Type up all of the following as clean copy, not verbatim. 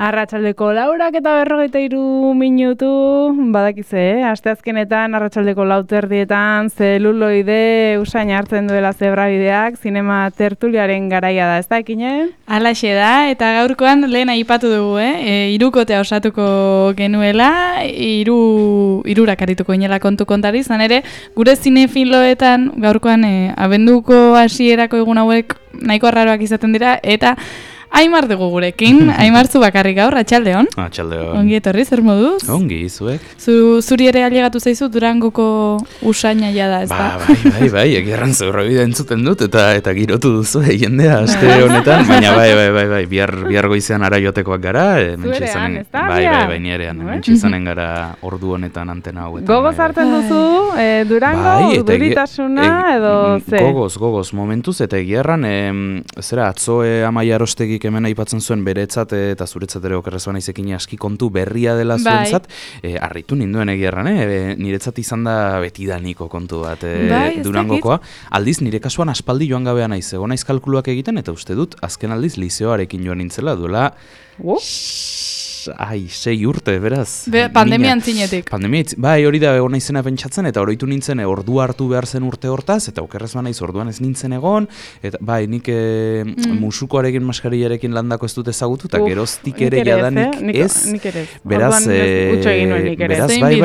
Arratsaldeko 4:43 minutu, badakize, asteazkenetan arratsaldeko 4:00 zeluloide usain hartzen duela zebrabideak, zinema tertuliaren garaia da, ez da, Ekine? Halaxe da, eta gaurkoan lehen aipatu dugu, hirukotea osatuko genuela, hirurak arituko inela kontu kontari, izan ere, gure zinefiloetan gaurkoan abenduko hasierako egun hauek nahiko arraroak izaten dira, eta Aimar dugu gurekin, Aimartzu bakarrik gaur, atxaldeon. Atxaldeon. Ongi etorri, zer moduz? Ongi, zuek. Zuri ere ailegatu zaizu Durangoko usaina da, ez da? Bai, egirran zeurrebide entzuten dut, eta girotu duzu jendea aste honetan, baina bai, bihar goizean ara jotekoak gara. Zuerean, ez da? Bai, nierean, mentxe izanen gara ordu honetan antena hauetan. Gogoz hartzen duzu, Durango, urduritasuna, edo ze? Gogoz, momentuz, eta egirran, zera, atzoe Amaia Arostegik hemen aipatzen zuen beretzat eta zuretzat ere okerrez bana izekin aski kontu berria dela zuentzat, harritu ninduen egierran, niretzat izan da betidaniko kontu bat Durangokoa. Aldiz, nire kasuan aspaldi joan gabea naiz, egon naiz kalkuluak egiten, eta uste dut, azken aldiz lizeoarekin joan nintzela duela... 6 urte, beraz. Pandemian zinetik. Bai, hori da egon naizena pentsatzen, eta oroitu nintzen ordu hartu behar zen urte hortaz, eta okerrez banaiz orduan ez nintzen egon, eta bai, nik musukoarekin maskariarekin landako ez dut ezagutu, eta geroztik ere jadanik ez. Nik ere ez. Beraz, bai,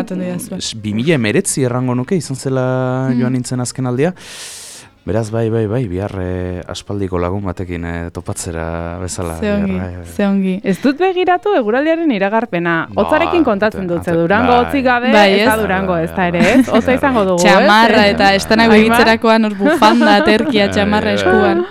2019 errango nuke, izan zela joan nintzen azken aldia. Beraz, bai, bihar aspaldiko lagun batekin topatzera bezala. Ze ongi. Ez dut begiratu eguraldiaren iragarpena. Hotzarekin kontatzen dut, Durango hotzik gabe, eta Durango ez da ere, ez? Hotza izango dugu, ez? Txamarra eta estanak begitzerakoan hor bufanda, terkia, txamarra eskuan.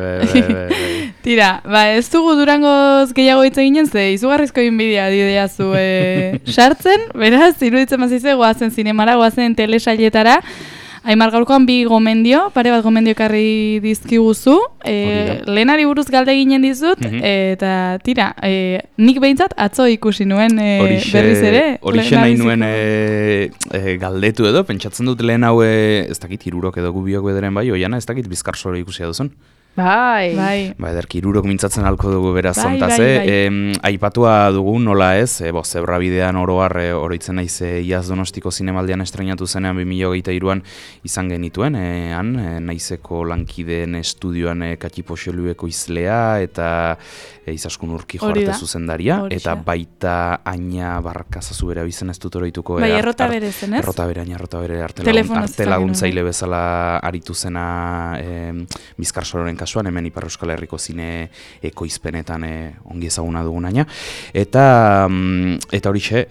Tira, ez dugu Durangoz gehiago hitz eginen, ze izugarrizko inbidia didea zu sartzen, beraz, iruditzen mazize, goazen zinemara, goazen telesailetara. Aimar gaurkoan pare bat gomendio ekarri dizkiguzu, lehenari buruz galde ginen dizut, eta tira, nik behintzat atzo ikusi nuen berriz ere. Horixe nahi nuen galdetu edo, pentsatzen dut lehen hau, ez dakit, hirurok edo gubiok bederen bai, oiana ez dakit bizkarsoro ikusia duzun. Bai. Ederki hirurok mintzatzen alko dugu beraz zontaz, aipatua dugu nola ez, zebrabidean oroitzen naiz iaz Donostiko zinemaldian estrenatu zenean 2023an izan genituen, naizeko lankideen estudioan Kati Poxelueko izlea eta Izaskun Urkijo arte zuzendaria, eta baita Aina Barkazazu bera bizen ez dut oroituko. Bai, errota bere zen, ez? Errota bere arte laguntzaile bezala aritu zena Bizkarsororen kasuan, hemen Ipar Euskal Herriko zine ekoizpenetan ongi ezaguna dugun aina. Eta horixe,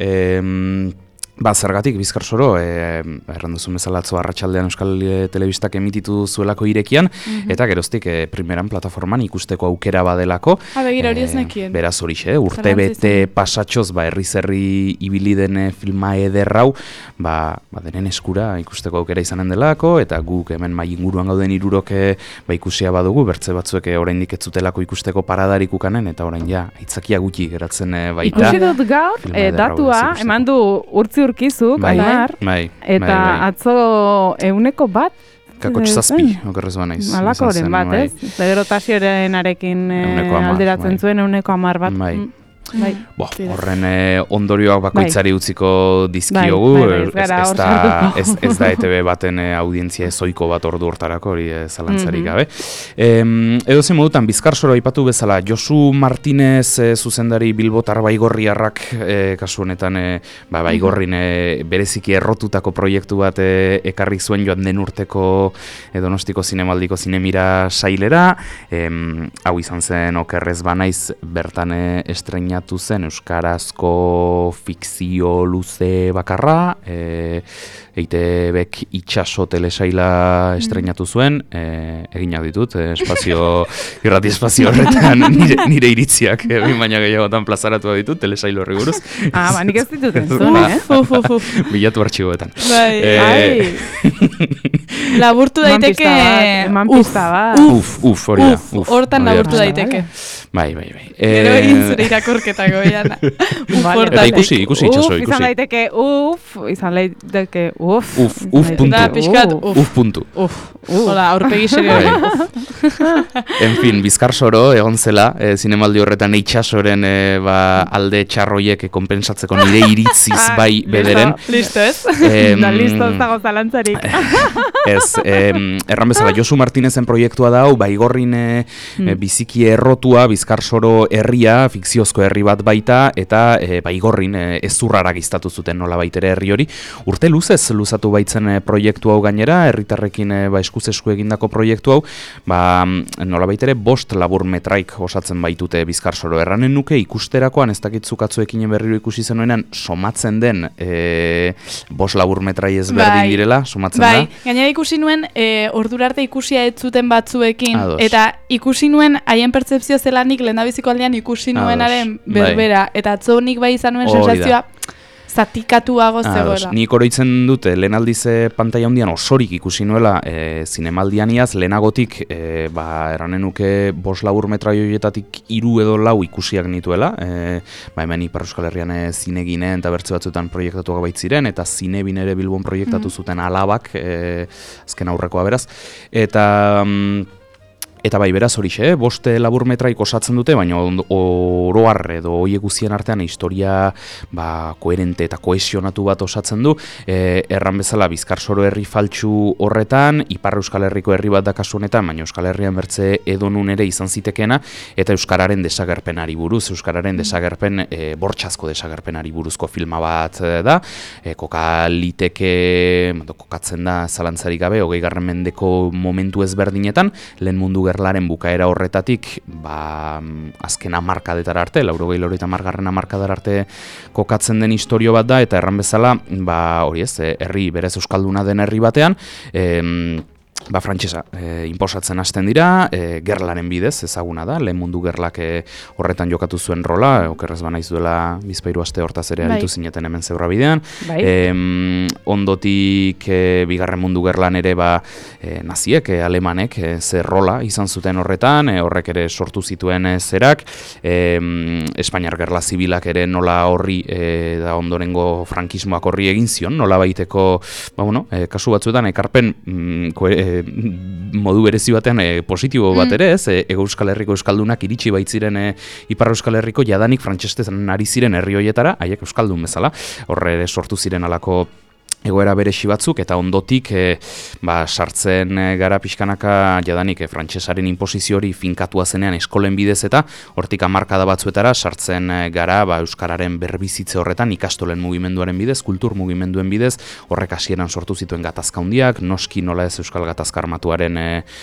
zergatik Bizkarsoro, erranduzun bezala atzo arratsaldean Euskal Telebistak emititu zuelako irekian, eta geroztik primeran plataforman ikusteko aukera badelako. Begira hori ez nekien. Beraz horixe, urte bete pasatxoz, herri ibili den filma ederrau, denen eskura ikusteko aukera izanen delako, eta guk hemen mai inguruan gauden hirurok ikusia badugu, bertze batzuek oraindik ez zutelako ikusteko paradarik ukanen, eta orain aitzakia gutxi geratzen baita. Ikusi dut gaur, datua, eman du urkizu, Aimar, eta atzo 100%, Kakotx 7, okerrez ba naiz. Malakoren bat, ez? Zegerotasioaren arekin alderatzen zuen 110 bat. Horren ondorioak bakoitzari utziko dizkiogu, ez da ETV baten audientzia ezoiko bat ordu hortarako, hori zalantzarik gabe. Edo zen modutan, Bizkarsoro aipatu bezala, Josu Martinez zuzendari Bilbotar Baigorriarrak, kasu honetan, Baigorrin bereziki errotutako proiektu bat ekarri zuen joan den urteko Donostiko zinemaldiko zinemira sailera, hau izan zen okerrez banaiz bertan estrenatu zen euskarazko fikzio luze bakarra, EITBek itxaso telesaila estrenatu zuen, eginak ditut, irrati espazio horretan nire iritziak, baina gehiagotan plazaratu ditut, telesailo horri buruz. Nik ez ditut entzun, Bilatu artxiboetan. Laburtu daiteke... Eman pista bat. Hori da. Hortan laburtu daiteke. Bai. Gero egin zure irakorketako, Iana. Eta ikusi itxaso, ikusi. Izan daiteke izan daiteke puntu. Hola, aurpegi serio. En fin, Bizkar Soro egon zela, zinemaldi horretan itxasoren alde txarroiek konpensatzeko nire iritziz bai bederen. Listo, ez? Listo, ez dago zalantzarik. Ez, erran bezala, Josu Martinezen proiektua da, Baigorrin biziki errotua, Bizkar Soro herria, fikziozko herri bat baita, eta Baigorrin ezurrarak iztatu zuten nola baitere herri hori. Urte luzez luzatu baitzen proiektu hau gainera, herritarrekin eskuz esku egindako proiektu hau, nola baitere 5 laburmetraik osatzen baitute Bizkar Soro. Erranen nuke ikusterakoan, ez dakitzukatzuekin berriro ikusi zenuenan, somatzen den 5 laburmetrai ezberdin direla, somatzen da. Gainera ikusi nuen, ordura arte ikusia ez zuten batzuekin, eta ikusi nuen haien pertzepzio zelanik lehendabiziko aldean ikusi nuenaren berbera, eta atzo nik bai izan nuen sensazioa zatikatuago zegoela. Nik oroitzen dute, lehen aldiz pantaila handian osorik ikusi nuela zinemaldianiaz, lehenagotik erranen nuke 5 laburmetrai horietatik 3 edo 4 ikusiak nituela, hemen Ipar Euskal Herrian zineginen eta bertze batzuetan proiektatuak baitziren, eta Zinebin ere Bilbon proiektatu zuten Alabak, azken aurrekoa beraz, eta bai, beraz horixe, 5 laburmetraik osatzen dute, baina oroar edo horiek guztien artean historia koherente eta kohesionatu bat osatzen du. Erran bezala Bizkar Soro herri faltsu horretan, Ipar Euskal Herriko herri bat da kasu honetan, baina Euskal Herrian bertze edonun ere izan zitekeena, eta Euskararen desagerpenari buruz, Euskararen desagerpen, bortxazko desagerpenari buruzko filma bat da, kokatzen da zalantzarik gabe, 20. mendeko momentu ezberdinetan, lehen mundu gerlaren bukaera horretatik, azken hamarkadetara arte, 80-90 hamarkadara arte kokatzen den istorio bat da, eta erran bezala, hori ez, herri berez euskalduna den herri batean, frantsesa inposatzen hasten dira, gerlaren bidez ezaguna da, lehen mundu gerlak horretan jokatu zuen rola, okerrez banaiz duela bizpairu aste hortaz ere aritu zineten hemen Zebra bidean. Ondotik bigarren mundu gerlan ere naziek, alemanek, ze rola izan zuten horretan, horrek ere sortu zituen zerak, Espainiar gerla zibilak ere nola horri, da ondorengo frankismoak horri egin zion, nola baiteko, kasu batzuetan, ekarpen modu berezi batean positibo bat ere, ez? Euskal Herriko euskaldunak iritsi baitziren Ipar Euskal Herriko jadanik frantsesten ari ziren herri hoietara, haiek euskaldun bezala, horre ere sortu ziren alako egoera beresi batzuk, eta ondotik sartzen gara pixkanaka jadanik frantsesaren inposizio hori finkatua zenean eskolen bidez, eta hortik hamarkada batzuetara sartzen gara euskararen berbizitze horretan ikastolen mugimenduaren bidez, kultur mugimenduen bidez, horrek hasieran sortu zituen gatazka handiak, noski nola ez euskal gatazka armatuaren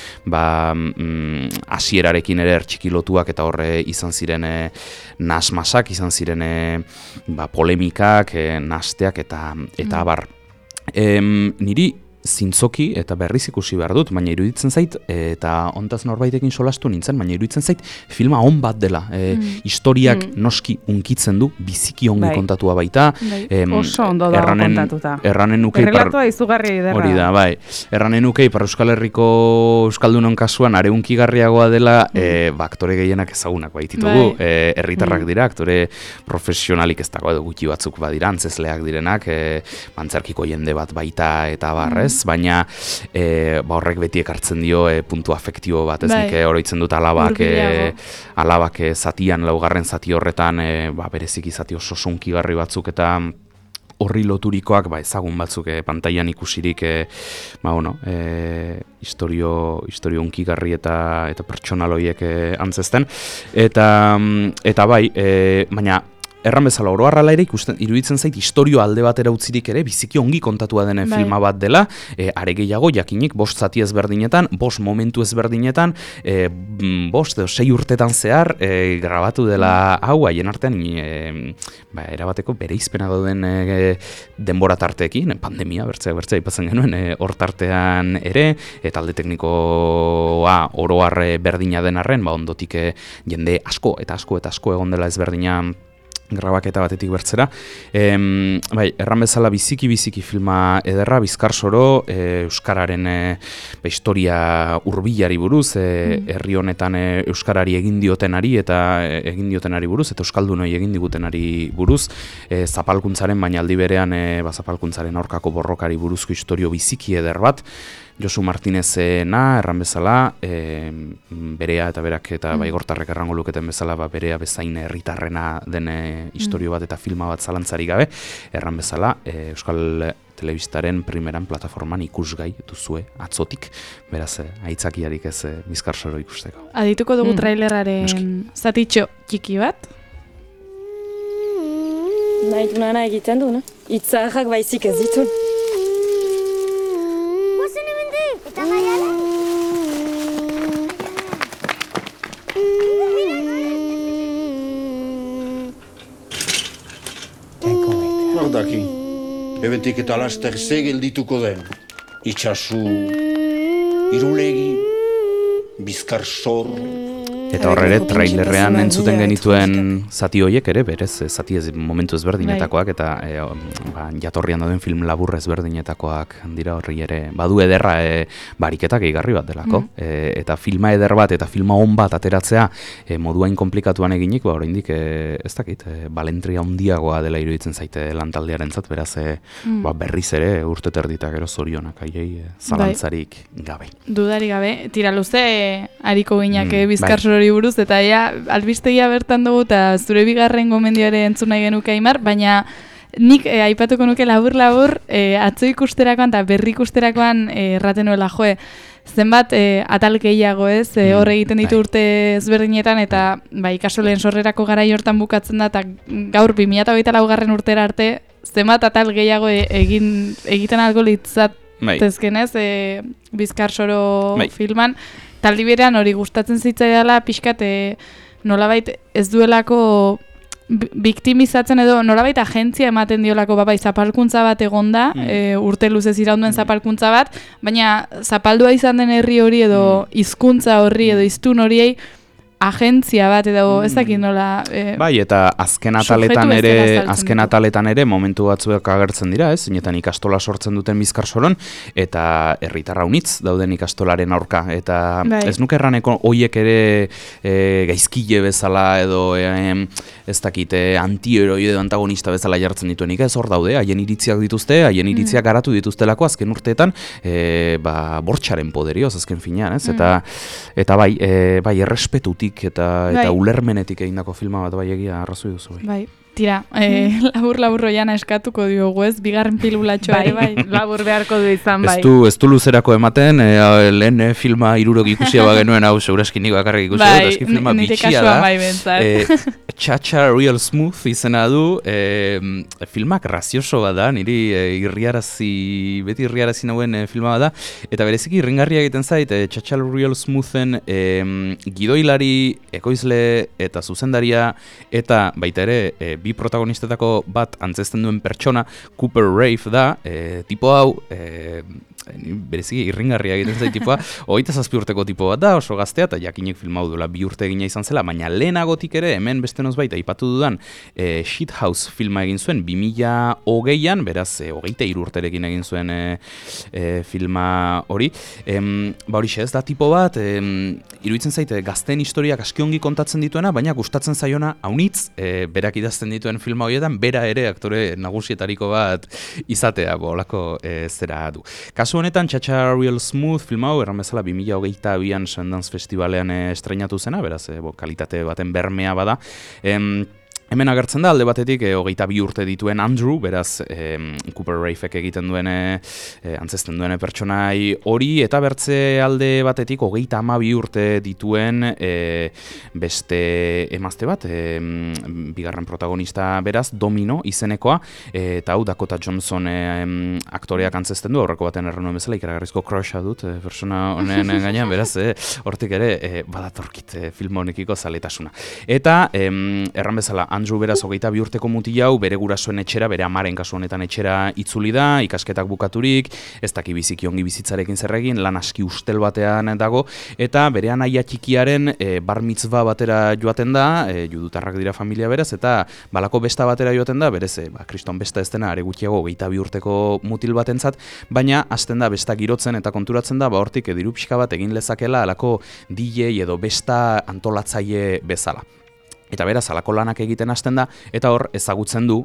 hasierarekin ere ertxikilotuak, eta horre izan ziren nasmasak, izan ziren polemikak, nasteak, eta abar. Niri zintzoki eta berriz ikusi behar dut, baina iruditzen zait, eta ontaz norbaitekin solastu nintzen, baina iruditzen zait filma on bat dela. Historiak noski unkitzen du, biziki ongi kontatua baita. Oso ondo dago kontatuta. Erranen nuke Errelatua izugarri ederra. Hori da, bai. Erranen nuke Ipar Euskal Herriko euskaldunon kasuan are unkigarriagoa dela, aktore gehienak ezagunak baititugu. Herritarrak dira, aktore profesionalik ez dago edo gutxi batzuk badira, antzezleak direnak, antzerkiko jende bat baita eta barrez, baina horrek beti ekartzen dio puntu afektibo bat, ez nik oroitzen dut alabak zatian, laugarren zati horretan, bereziki zati oso sunkigarri batzuk eta horri loturikoak, ezagun batzuk pantailan ikusirik, historio unkigarri eta pertsonal horiek antzesten, eta baina erran bezala, oroarrala ere iruditzen zait historio alde batera utzirik ere biziki ongi kontatua denen filma bat dela, are gehiago jakinik 5 zati ezberdinetan, 5 momentu ezberdinetan, 5 edo 6 urtetan zehar grabatu dela hau, haien artean erabateko bereizpena dauden denbora tarteekin, pandemia bertzea aipatzen genuen hor tartean ere, talde teknikoa oroar berdina den arren, ondotik jende asko eta asko egon dela ezberdina grabaketa batetik bertzera. Bai, erran bezala biziki filma ederra, Bizkarsoro, euskararen historia hurbilari buruz, herri honetan euskarari egin diotenari buruz, eta euskaldunoi egin digutenari buruz, zapalkuntzaren, baina aldi berean zapalkuntzaren aurkako borrokari buruzko historio biziki eder bat, Josu Martinezena, erran bezala, berea eta berak eta baigortarrek errango luketen bezala, berea bezain herritarrena den historio bat eta filma bat zalantzarik gabe, erran bezala, Euskal Telebistaren primeran plataforman ikusgai duzue atzotik, beraz, aitzakiarik ez Bizkarsoro ikusteko. Adituko dugu traileraren zatitxo txiki bat? Nahi dunana egiten du, Itzarrak baizik ez ditu. Eta maiala? Nordaki, ebetik eta laster ze geldituko den. Itxasu, Irulegi, Bizkarsor. Eta horre ere, trailerrean entzuten genituen zati horiek ere, berez, zati ez momentu ezberdinetakoak, eta jatorrian dauden film labur ezberdinetakoak dira horri ere, badu ederra bariketak egigarri bat delako. Eta filma eder bat, eta filma on bat ateratzea moduain komplikatuan eginik, oraindik ez dakit, balentria handiagoa dela iruditzen zaite lantaldearentzat, beraz, berriz ere urte terditak gero zorionak, aiei, zalantzarik gabe. Dudari gabe, tira luze, hariko ginak Bizkarsoro buruz, eta albistegia bertan dugu, eta zure bigarren gomendioare entzun nahi genuke Aimar, baina nik aipatuko nuke labur atzo ikusterakoan eta berri ikusterakoan erraten nuela zenbat atal gehiago ez, hor egiten ditu urte ezberdinetan, eta ikasoleen sorrerako garai hortan bukatzen da, eta gaur 2024 urtera arte, zenbat atal gehiago egiten algo litzatezkenez Bizkarsoro filman, taldi berean hori gustatzen zitzaidala pixkat nolabait ez duelako biktimizatzen edo nolabait agentzia ematen diolako zapalkuntza bat egonda, urte luzez iraunduen zapalkuntza bat, baina zapaldua izan den herri hori edo hizkuntza horri edo hiztun horiei agentzia bat edo ez dakit nola... Bai, eta azken ataletan ere momentu batzuek agertzen dira, zeinetan ikastola sortzen duten Bizkarsoron, eta herritarra unitz dauden ikastolaren aurka, eta ez nuke erraneko hoiek ere gaizkile bezala edo ez dakit antieroi edo antagonista bezala jartzen dituenik, ez hor daude, haien iritziak dituzte, haien iritziak garatu dituztelako azken urteetan, bortxaren poderioz azken finean, ez? Eta bai, errespetutik eta ulermenetik egindako filma bat bai egia arrazoi duzu. Bai, tira, labur roiana eskatuko diogu ez, bigarren pilulatxoa ere bai. Labur beharko du izan bai. Ez du luzerako ematen, lehen filma hirurok ikusia bagenuen hau seguraski nik bakarrik ikusia dut, eski filma bitxia da. Txatxa Real Smooth izena du, filmak grazioso bat da, niri beti irriarazi nauen filma bat da, eta bereziki irringarria egiten zait, Txatxa Real Smoothen gidoilari, ekoizle eta zuzendaria, eta baita ere bi protagonistetako bat antzesten duen pertsona, Cooper Raiff da, tipo hau, bereziki irringarria egiten zait tipoa, 27 urteko tipo bat da, oso gaztea, eta jakinek filmau duela 2 urte egina izan zela, baina lehenagotik ere, hemen beste nozbait, aipatu dudan, Shithouse filma egin zuen 2020an, beraz, 23 urterekin egin zuen filma hori. Horixe ez da tipo bat, iruditzen zaite gazteen historiak askiongi kontatzen dituena, baina gustatzen zaiona haunitz, berak idazten dituen filma horietan, bera ere aktore nagusietariko bat izatea, bolako zera du. Kasu honetan, Txatxa Real Smooth filma hau, erran bezala 2022an Sundance Festivalean estreinatu zena, beraz, kalitate baten bermea bada. Hemen agertzen da, alde batetik, 22 urte dituen Andrew, beraz, Cooper Raiffek egiten duen, antzesten duen pertsonai hori, eta bertze alde batetik, 32 urte dituen beste emazte bat, bigarren protagonista beraz, Domino izenekoa, eta hau Dakota Johnson aktoreak antzesten du, horreko baten errenuen bezala, ikaragarrizko crusha dut, persona honen gainean, beraz, hortik ere, badatorkit film honekiko zaletasuna. Eta, erran bezala, Andrew beraz 22 urteko mutil hau bere gurasoen etxera, bere amaren kasu honetan etxera itzuli da, ikasketak bukaturik, ez daki biziki ongi bizitzarekin zer egin, lan aski ustel batean dago, eta bere anaia txikiaren bar mitzva batera joaten da, judutarrak dira familia beraz, eta balako besta batera joaten da, berez, kriston besta ez dena, are gutxiago 22 urteko mutil batentzat, baina hasten da besta girotzen eta konturatzen da, hortik diru pixka bat egin lezakela halako DJ edo besta antolatzaile bezala. Eta beraz, halako lanak egiten hasten da, eta hor ezagutzen du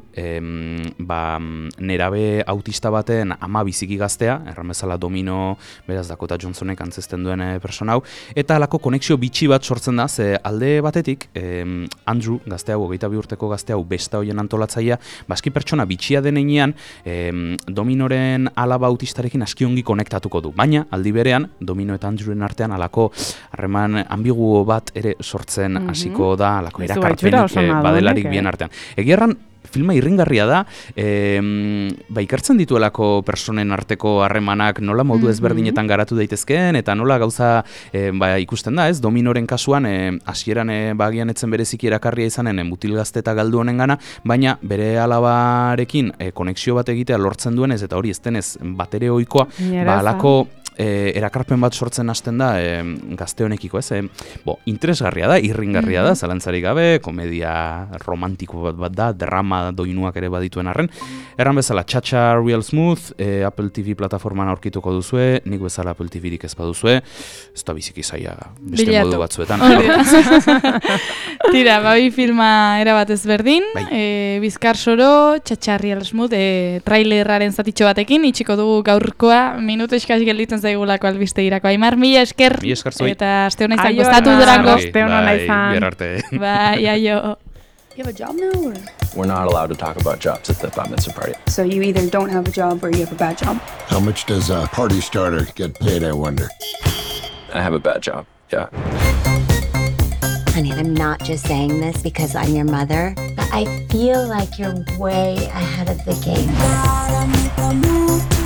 nerabe autista baten ama biziki gaztea, erran bezala Domino, beraz Dakota Johnsonek antzesten duen persona hau, eta halako konexio bitxi bat sortzen da, ze alde batetik, Andrew, gazte hau, 22 urteko gazte hau, besta hoien antolatzailea, baski pertsona bitxia denean, Dominoren alaba autistarekin aski ongi konektatuko du, baina aldi berean, Domino eta Andrewen artean halako harreman ambiguo bat ere sortzen hasiko da, halako erakarpenik badelarik bien artean. Egiarran, filma irringarria da, ikertzen dituelako personen arteko harremanak nola modu ezberdinetan garatu daitezkeen, eta nola gauza ikusten da, ez? Dominoren kasuan, hasieran bagian etzen bereziki erakarria izanen mutil gazte eta galdu honen gana, baina bere alabarekin konexio bat egitea lortzen duenez, eta hori ez denez batere ohikoa, halako erakarpen bat sortzen hasten da gazte honekiko, ez? Interesgarria da, irringarria da, zalantzarik gabe, komedia romantiko bat da, drama doinuak ere badituen arren. Erran bezala, Cha-Cha Real Smooth, Apple TV plataforman aurkituko duzue, nik bezala Apple TV-rik ez baduzue, ez da biziki zaila beste modu batzuetan. Tira, bai filma erabat ezberdin, Bizkar Soro, Cha-Cha Real Smooth, trailerraren zatitxo batekin, itxiko dugu gaurkoa, minutu eskaz gelditzen zaigulako albiste irako. Aimar, mila esker. Mila esker zoi. Eta aste honetan gozatu Durango. Aste honetan izan. Gerarte. Bai, aio. You have a job now, or? We're not allowed to talk about jobs at the bat mitzvah party. So you either don't have a job or you have a bad job. How much does a party starter get paid, I wonder? I have a bad job, yeah. Honey, I'm not just saying this because I'm your mother, but I feel like you're way ahead of the game.